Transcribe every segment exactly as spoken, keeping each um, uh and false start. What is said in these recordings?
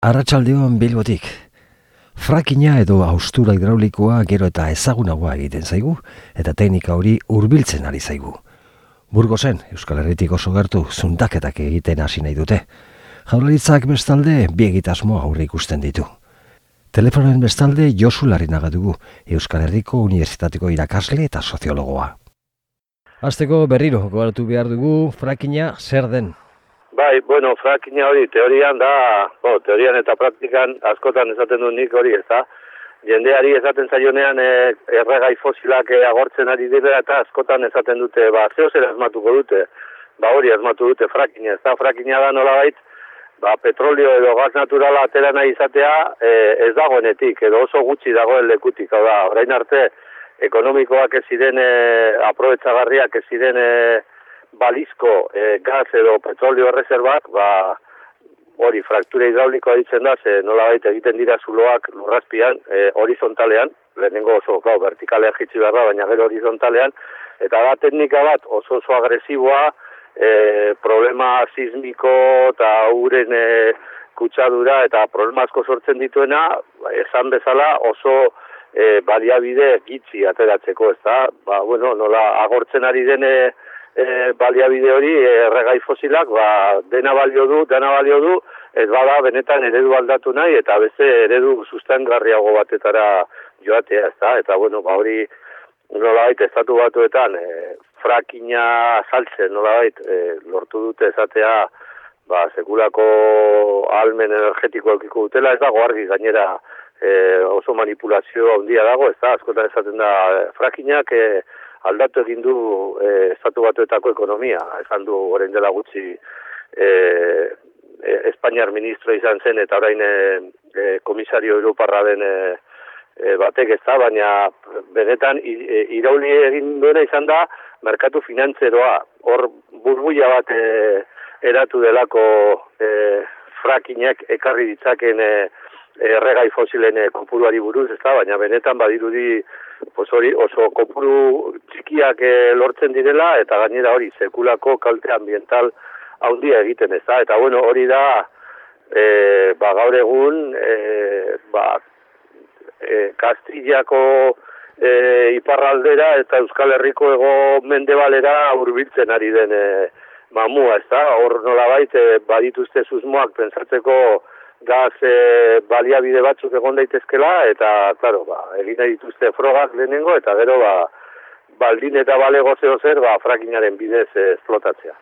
Arratsaldeon Bilbotik. Frakina edo haustura hidraulikoa gero eta ezagunagoa egiten zaigu, eta teknika hori hurbiltzen ari zaigu. Burgosen, Euskal Herritik oso gertu, zundaketak egiten hasi nahi dute. Jaurlaritzak bestalde bi egitasmo aurre ikusten ditu. Telefonoen bestalde Josu Larrinaga dugu, Euskal Herriko Unibertsitateko irakasle eta soziologoa. Hasteko berriro gogoratu behar dugu, frakina zer den? Bai, bueno, frakina hori teorian da, bo, teorian eta praktikan askotan esaten du nik hori, ez da? Jendeari esaten zaionean e, erregai fosilak e, agortzen ari dira eta askotan esaten dute, ba, zeo zer asmatuko dute, ba hori asmatu dute frakina, ez da? Frakina da nolabait, ba, petrolio edo gas naturala atera nahi izatea e, ez dagoenetik, edo oso gutxi dagoen lekutik, hau da, orain arte ekonomikoak ez ziren, e, aprobetxagarriak ez ziren, e, balizko e, gaz edo petrolio erreserbak, ba, hori fraktura hidraulikoa ditzen da, ze nolabait egiten dira zuloak lurrazpian, e, horizontalean, lehenengo oso, gau, vertikalea jitsi behar da, baina gero horizontalean, eta da teknika bat oso oso agresiboa, e, problema sismiko eta uren e, kutsadura eta problema asko sortzen dituena, esan bezala oso e, baliabide gitxi ateratzeko, ez da, ba, bueno, nola agortzen ari dene, E, baliabide hori erregai fosilak ba, dena balio du, dena balio du, ez bada benetan eredu aldatu nahi eta beste eredu sustengarriago batetara joatea, ez da, eta bueno, ba hori nolabait estatu batuetan e, frakina saltzen nolabait e, lortu dute esatea ba, sekulako ahalmen energetiko eukiko dutela, ez dago argi gainera e, oso manipulazio handia dago, ez da, askotan esaten da frakinak e, aldatu egin du e, estatu batuetako ekonomia, esan du orain dela gutxi e, e, Espainiar ministro izan zen eta orain e, e, komisario europarra den e, e, batek ez da, baina benetan e, irauli egin duena izan da merkatu finantzeroa, hor burbuia bat e, eratu delako e, frakinek ekarri ditzaken e, erregai fosilen e, kopuruari buruz, ez da, baina benetan badirudi Pues hori oso kopuru txikiak e, lortzen direla eta gainera hori sekulako kalte ambiental handia egiten, ez da? Eta bueno, hori da e, ba, gaur egun e, ba, e, Kastillako e, iparraldera eta Euskal Herriko hego mendebalera hurbiltzen ari den e, mamua, ez da? Hor nolabait e, badituzte susmoak pentsatzeko gaz e, baliabide batzuk egon daitezkela, eta, klaro, ba, egin nahi dituzte frogak lehenengo, eta gero, ba, baldin eta balego zeo zer, ba, frakinaren bidez e, esplotatzea.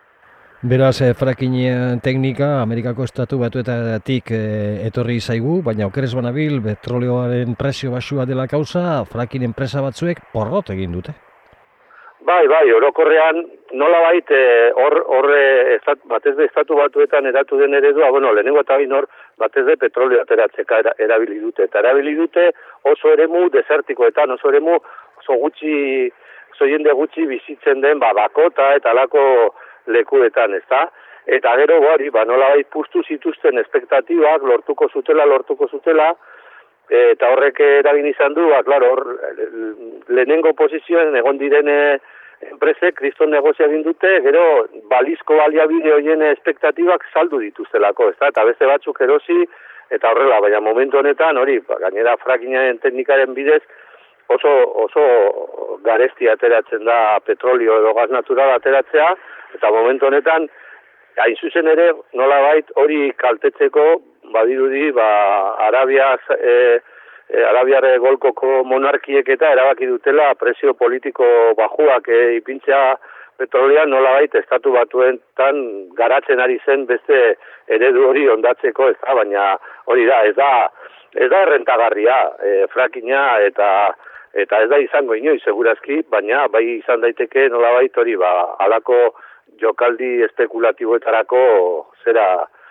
Beraz, e, frakin teknika Amerikako estatu batuetatik e, etorri zaigu, baina okerez banabil, petrolioaren presio basua dela kauza, frakin enpresa batzuek porrot egin dute. Bai, bai, orokorrean nola bait, hor, e, batez de estatu batuetan eratu den eredua, bueno, lehenengo eta bain hor, batez de petrolio ateratzeka era, erabili dute. Eta erabili dute oso eremu desertikoetan, oso eremu oso gutxi, oso jende gutxi bizitzen den, ba, bakota eta alako lekuetan, ez da? Eta gero, hori, ba, nola bait puztu zituzten espektatibak, lortuko zutela, lortuko zutela, eta horrek eragin izan du, ba, klaro, hor, lehenengo posizioen egon direne enpresek kriston negozia egin dute, gero balizko baliabide horien espektatibak saldu dituztelako, ez da, eta beste batzuk erosi, eta horrela, baina momentu honetan, hori, ba, gainera frakinaren teknikaren bidez, oso, oso garesti ateratzen da petrolio edo gas natural ateratzea, eta momentu honetan, hain zuzen ere, nolabait hori kaltetzeko, badirudi, ba, Arabia, e, e, Arabiar golkoko monarkiek eta erabaki dutela presio politiko bajuak e, ipintzea petrolean nolabait estatu batuetan garatzen ari zen beste eredu hori ondatzeko, ez da, baina hori da, ez da, ez da errentagarria e, frakina eta eta ez da izango inoiz segurazki, baina bai izan daiteke nolabait hori, ba, halako jokaldi espekulatiboetarako zera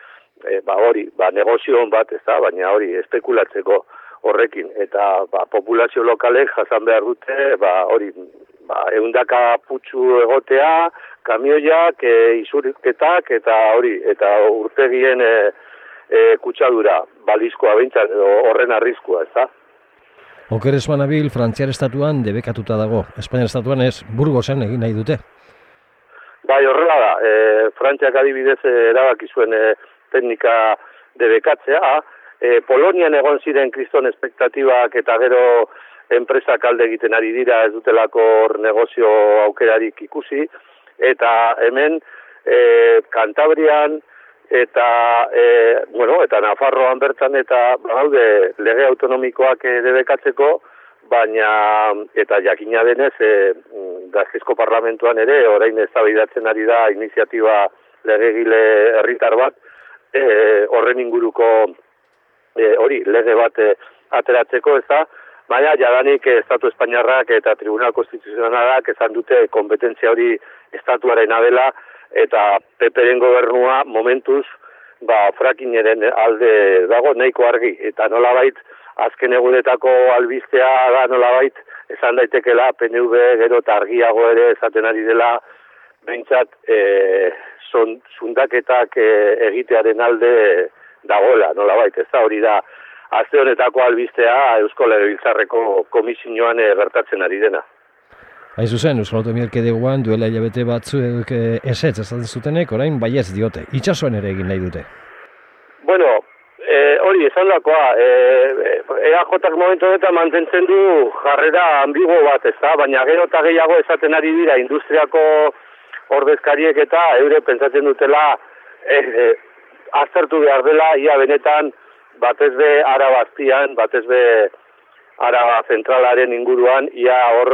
E, ba hori, ba negozioan bat, ez da, baina hori espekulatzeko horrekin, eta ba, populazio lokalek jasan behar dute, ba hori, ba, eundaka putxu egotea, kamioiak, e, izurketak, eta hori, eta urtegien e, e, kutsadura, balizkoa behintzat, horren arriskua, ez da. Okerez banabil, Frantziar estatuan debekatuta dago, Espainiar estatuan ez, Burgosen egin nahi dute. Bai, horrela da, e, Frantziak adibidez erabaki zuen e, teknika debekatzea, e, Polonian egon ziren kriston espektatibak eta gero enpresak alde egiten ari dira ez dutelako hor negozio aukerarik ikusi, eta hemen e, Kantabrian eta e, bueno, eta Nafarroan bertan eta badaude lege autonomikoak e, debekatzeko, baina eta jakina denez e, Gasteizko Parlamentuan ere orain eztabaidatzen ari da iniziatiba legegile herritar bat e, horren inguruko e, hori lege bat e, ateratzeko, ez da, baina jadanik Estatu Espainiarrak eta Tribunal Konstituzionalak esan dute kompetentzia hori estatuarena dela eta P P-ren gobernua momentuz ba frackingeren alde dago nahiko argi eta nolabait azken egunetako albistea da nolabait esan daitekela P N V gero eta argiago ere esaten ari dela behintzat e, son, zundaketak e, egitearen alde dagoela nolabait, ez da hori da aste honetako albistea Eusko Legebiltzarreko komisioan e, gertatzen ari dena. Hain zuzen, Euskal Autonomia Erkidegoan duela hilabete batzuk ezetz esaten zutenek, orain baietz diote. Itsasoan ere egin nahi dute. Bueno, e, hori esan dakoa, e, E A Jak momentu honetan mantentzen du jarrera ambigo bat, ez da, baina gero eta gehiago esaten ari dira industriako ordezkariek eta eure pentsatzen dutela e, e, aztertu behar dela, ia benetan batez be Araba azpian, batez be Araba zentralaren inguruan, ia hor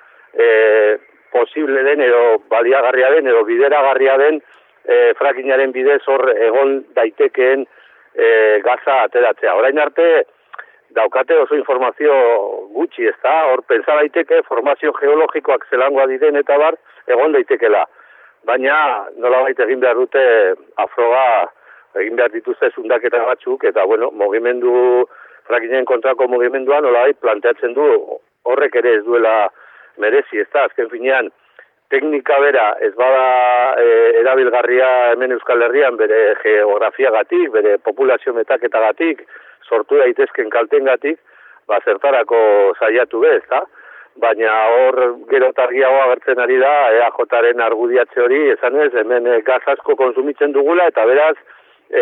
e, posible den edo baliagarria den edo bideragarria den e, frackingaren bidez hor egon daitekeen e, gaza ateratzea. Orain arte daukate oso informazio gutxi, ez da, hor pentsa daiteke formazio geologikoak zelangoa diren eta bar egon daitekela. Baina nolabait egin behar dute afroga, egin behar dituzte zundaketa batzuk, eta bueno, mugimendu, frackingen kontrako mugimenduan nolabait planteatzen du horrek ere ez duela merezi, ez da, azken finean, teknika bera ez bada e, erabilgarria hemen Euskal Herrian bere geografiagatik, bere populazio metaketagatik, sortu daitezken kaltengatik, ba zertarako saiatu be, ezta? Baina hor gero targiago agertzen ari da E A Jaren argudiatze hori, esan ez, hemen gaz asko konsumitzen dugula eta beraz e,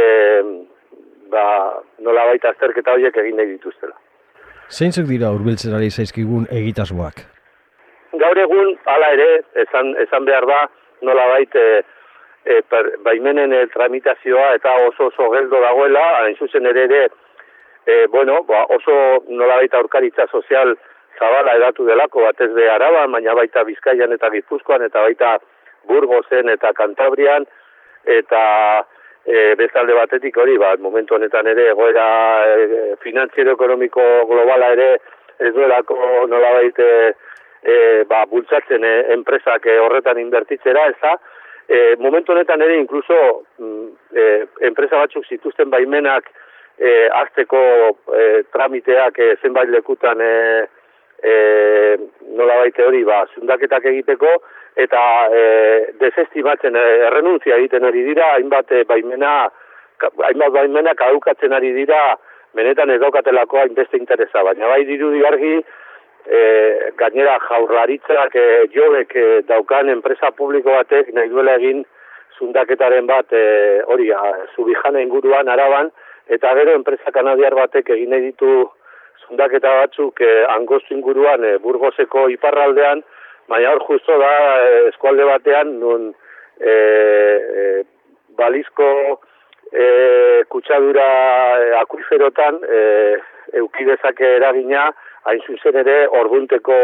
ba, nolabait azterketa horiek egin nahi dituztela. Zeintzuk dira hurbiltzen ari zaizkigun egitasmoak? Gaur egun, hala ere, esan, esan behar da, nolabait e, e, per, baimenen e, tramitazioa eta oso oso geldo dagoela, hain zuzen ere ere, e, bueno, ba, oso nolabait aurkaritza sozial zabala edatu delako, batez be Araban, baina baita Bizkaian eta Gipuzkoan, eta baita Burgosen eta Kantabrian, eta e, bezalde batetik hori, ba, momentu honetan ere egoera e, finantziero-ekonomiko globala ere ez duelako nolabait e, e, ba, bultzatzen e, enpresak e, horretan inbertitzera, ez da, e, momentu honetan ere inkluso e, enpresa batzuk zituzten baimenak e, azteko e, tramiteak e, zenbait lekutan e, e, nolabait hori ba, zundaketak egiteko, eta e, desestimatzen, e, errenuntzia egiten ari dira, hainbat e, baimena, hainbat baimena kadukatzen ari dira, benetan ez daukatelako hainbeste interesa, baina bai dirudi argi, e, gainera jaurlaritzak e, jobek e, daukan enpresa publiko batek nahi duela egin zundaketaren bat e, hori, Zubijana inguruan Araban, eta gero enpresa kanadiar batek egin nahi ditu zundaketa batzuk e, Angostu inguruan e, Burgoseko iparraldean, baina hor justo da e, eskualde batean nun e, e, balizko e, kutsadura e, akuiferotan e, eukidezake eragina, hain zuzen ere ordunteko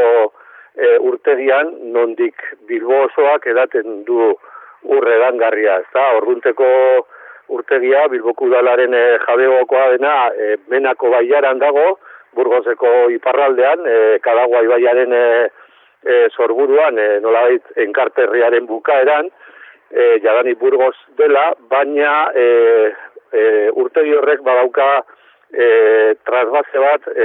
e, urtegian, nondik Bilbo osoak edaten du urre dangarria, ez da, ordunteko urtegia, Bilboko udalaren e, jabegokoa dena, e, Menako baiaran dago, Burgoseko iparraldean, e, Kadagua ibaiaren e, e, sorburuan, e, nolabait enkarterriaren bukaeran, e, jadanik Burgos dela, baina e, e, urtegi horrek badauka e, trasbase bat, e,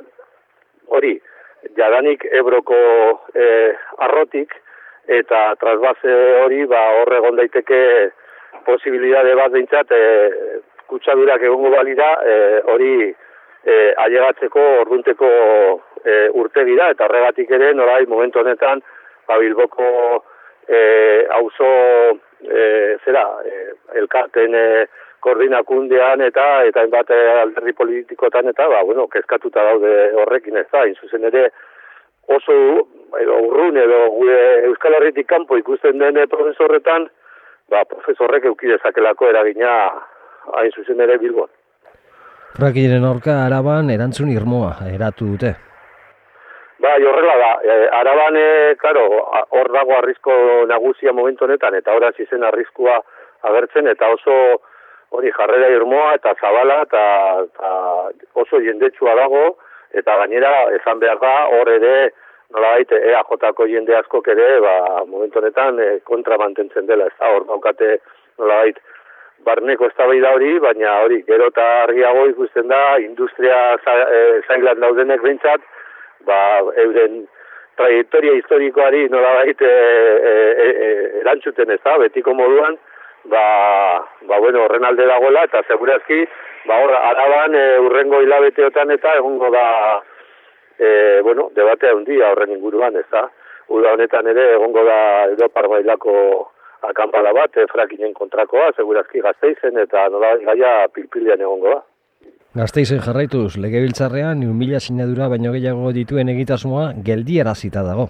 hori, jadanik Ebroko e, arrotik, eta trasbase hori ba, horre egon daiteke posibilitate bat behintzat e, kutsadurak egongo balira e, hori e, ailegatzeko ordunteko e, urtegira, eta horregatik ere norai momentu honetan ba, Bilboko e, auzo e, zera e, elkarten e, koordinakundean eta eta hainbat alderdi politikotan eta ba bueno, kezkatuta daude horrekin, ez da, hain zuzen ere oso edo urrun edo gure Euskal Herritik kanpo ikusten den profesorretan, ba profesorrek eduki dezakelako eragina hain zuzen ere Bilbon. Frackingaren aurka Araban erantzun irmoa eratu dute. Bai, horrela da. E, Araban, e, claro, hor dago arrizko nagusia momentu honetan, eta horaz izen arriskua agertzen, eta oso hori jarrera irmoa eta zabala, eta, eta oso jendetsua dago, eta gainera, esan behar da, hor ere, nolabait, E A Jko jende askok ere, ba, momentu honetan, e, kontra mantentzen dela, ez da, hor daukate, nolabait, barneko eztabaida hori, baina hori, gero eta argiago ikusten da, industria za, e, zailan daudenek behintzat, ba, euren trajektoria historikoari nolabait e, e, e, erantzuten ez da, betiko moduan, ba, ba bueno, horren alde dagoela, eta segurazki, ba, hor, Araban e, urrengo hilabeteotan eta egongo da, e, bueno, debatea handia horren inguruan, ez da. Uda honetan ere egongo da Europar mailako akanpala bat, e, Frackingen kontrakoa, segurazki Gasteizen, eta nolabait gaia pilpilean egongo da. Gasteizen jarraituz, legebiltzarrean un mila sinadura baino gehiago dituen egitasmoa geldiarazita dago.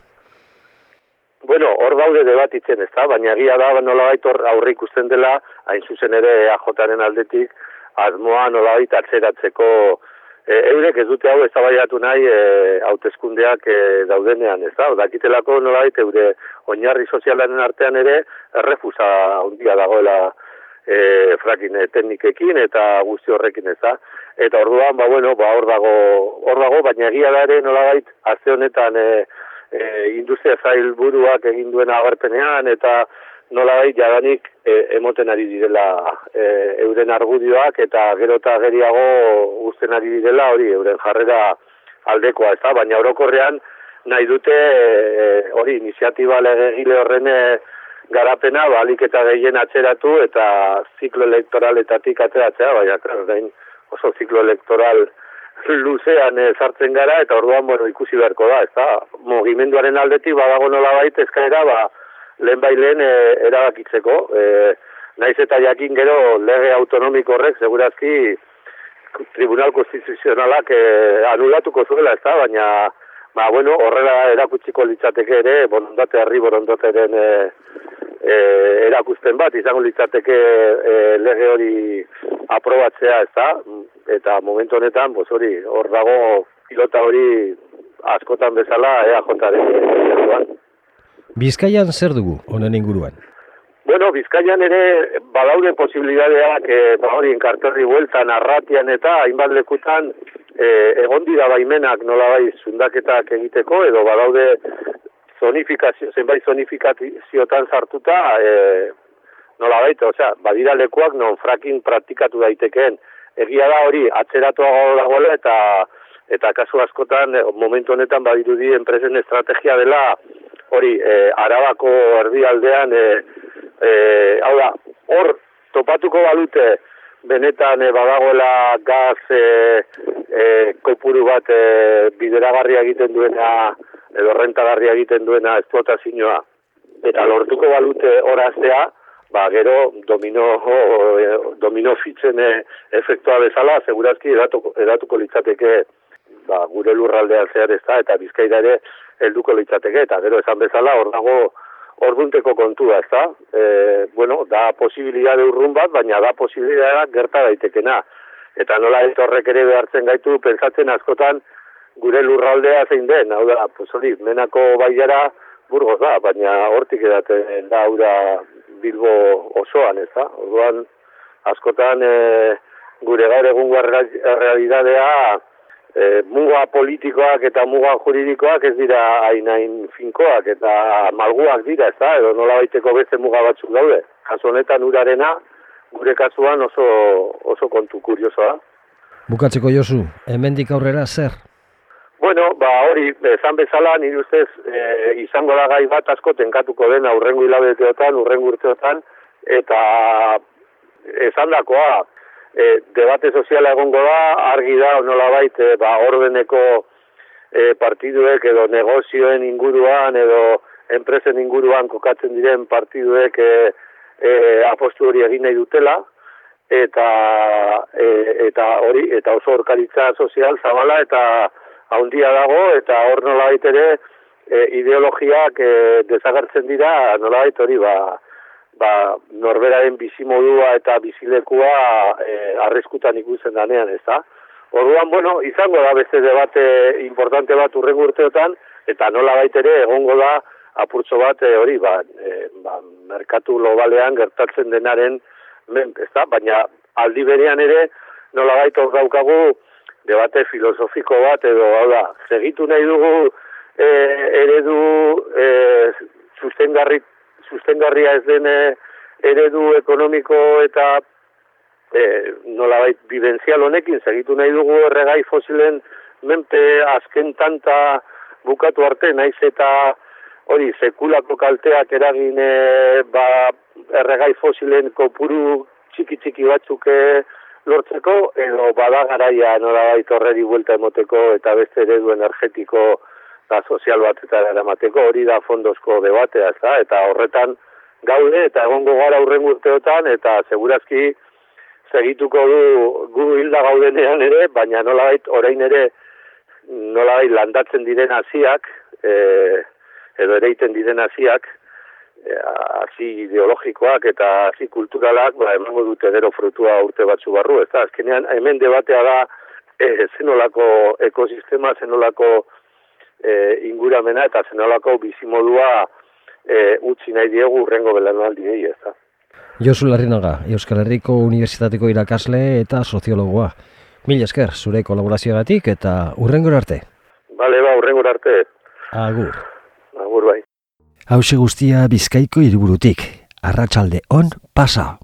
Bueno, hor daude debatitzen, ez da, baina egia da nolabait hor aurre ikusten dela, hain zuzen ere E A Jaren aldetik, asmoa nolabait atzeratzeko, e, eurek ez dute hau eztabaidatu nahi e, hauteskundeak e, daudenean, ez da, dakitelako nolabait eure oinarri sozialaren artean ere errefusa handia dagoela e, fracking teknikekin eta guzti horrekin, ez da. Eta orduan, ba bueno, ba hor dago, hor dago, baina egia da ere nolabait aste honetan e, e, industria zailburuak egin duen agerpenean eta nolabait jadanik e, emoten ari direla e, euren argudioak eta gero eta geriago uzten ari direla hori euren jarrera aldekoa, ez da, baina orokorrean nahi dute e, hori iniziatiba legegile horren e, garapena balik eta gehien atzeratu eta ziklo elektoraletatik atzeratzea, baina klar, gain oso ziklo elektoral luzean e, sartzen gara, eta orduan bueno, ikusi beharko da, ez da, mugimenduaren aldetik badago nolabait eskaera, ba, lehen bai lehen e, erabakitzeko, e, naiz eta jakin gero lege autonomiko horrek, segurazki Tribunal Konstituzionalak e, anulatuko zuela, ez da, baina ba, bueno, horrela erakutsiko litzateke ere, borondate harri borondoteren e, e, erakusten bat, izango litzateke e, lege hori aprobatzea, ez da, eta momentu honetan, bos hori, hor dago pilota hori askotan bezala E A Jaren. Bizkaian zer dugu honen inguruan? Bueno, Bizkaian ere badaude posibilidadeak, e, ba hori enkarterri bueltan, arratian eta hainbat lekutan e, egon dira baimenak nolabai zundaketak egiteko, edo badaude zonifikazio, zenbait zonifikaziotan sartuta, e, nolabait, osea, badira lekuak non fracking praktikatu daitekeen. Egia da hori atzeratuago dagoela eta eta kasu askotan momentu honetan badirudi enpresen estrategia dela hori e, Arabako erdialdean e, e, hau da, hor topatuko balute benetan e, badagoela gaz e, e, kopuru bat e, bideragarria egiten duena edo rentagarria egiten duena esplotazioa eta lortuko balute horaztea, ba, gero domino, oh, domino fitzen e, efektua bezala, segurazki edatuko, edatuko litzateke ba, gure lurraldean zehar ez da, eta Bizkaira ere helduko litzateke, eta gero esan bezala hor dago ordunteko kontua, ez da. E, bueno, da posibilitate urrun bat, baina da posibilitatea gerta daitekena. Eta nola ez horrek ere behartzen gaitu, pentsatzen askotan gure lurraldea zein den, hau da, pues hori, Menako baiara Burgos da, baina hortik edaten da ura Bilbo osoan, ez da. Orduan, askotan e, gure gaur egungo realitatea e, muga politikoak eta muga juridikoak ez dira hain finkoak eta malguak dira, ez da, edo nola baiteko beste muga batzuk daude. Kasu honetan urarena, gure kasuan oso, oso kontu kuriosoa. Bukatzeko Josu, hemendik aurrera zer? Bueno, ba hori, esan bezala, nire ustez e, izango da gai bat asko tenkatuko den aurrengo hilabeteotan, urrengo urteotan, eta esan dakoa, e, debate soziala egongo da, argi da, nolabait, e, ba, ordeneko e, partiduek edo negozioen inguruan edo enpresen inguruan kokatzen diren partiduek e, e, apostu hori egin nahi dutela, eta e, eta hori eta oso orkaritza sozial zabala eta handia dago, eta hor nolabait ere e, ideologiak e, desagertzen dira, nolabait hori ba ba, norberaren bizimodua eta bizilekua e, arriskutan ikusten danean, ez da? Orduan, bueno, izango da beste debate importante bat urrengo urteotan, eta nola baitere egongo da apurtxo bat e, hori, ba, e, ba, merkatu globalean gertatzen denaren men, ez da? Baina aldi berean ere nola baita hor daukagu debate filosofiko bat, edo hau da, segitu nahi dugu e, eredu e, sustengarri sustengarria ez den eredu ekonomiko eta e, nolabait bidenzial honekin segitu nahi dugu erregai fosilen menpe azken tanta bukatu arte, naiz eta hori sekulako kalteak eragin e, ba, erregai fosilen kopuru txiki txiki batzuk e, lortzeko, edo bada garaia nolabait horreri buelta emoteko eta beste eredu energetiko eta sozial batetara eramateko, hori da fondozko debatea, ez da? Eta horretan gaude eta egongo gara urrengo urteotan, eta segurazki segituko du gu hilda gaudenean ere, baina nolabait orain ere nolabait landatzen diren hasiak, e, edo ereiten diren hasiak, e, hasi ideologikoak eta hasi kulturalak, ba, emango dute gero frutua urte batzu barru, ez da? Azkenean hemen debatea da e, zenolako ekosistema, zenolako E, inguramena eta zenolako bizimodua e, utzi nahi diegu urrengo belaunaldiei, ez da. Josu Larrinaga, Euskal Herriko Unibertsitateko irakasle eta soziologoa. Mil esker, zure kolaborazioagatik eta urrengor arte. Bale, ba, urrengor arte. Agur. Agur bai. Hauxe guztia Bizkaiko hiriburutik. Arratsalde on pasa.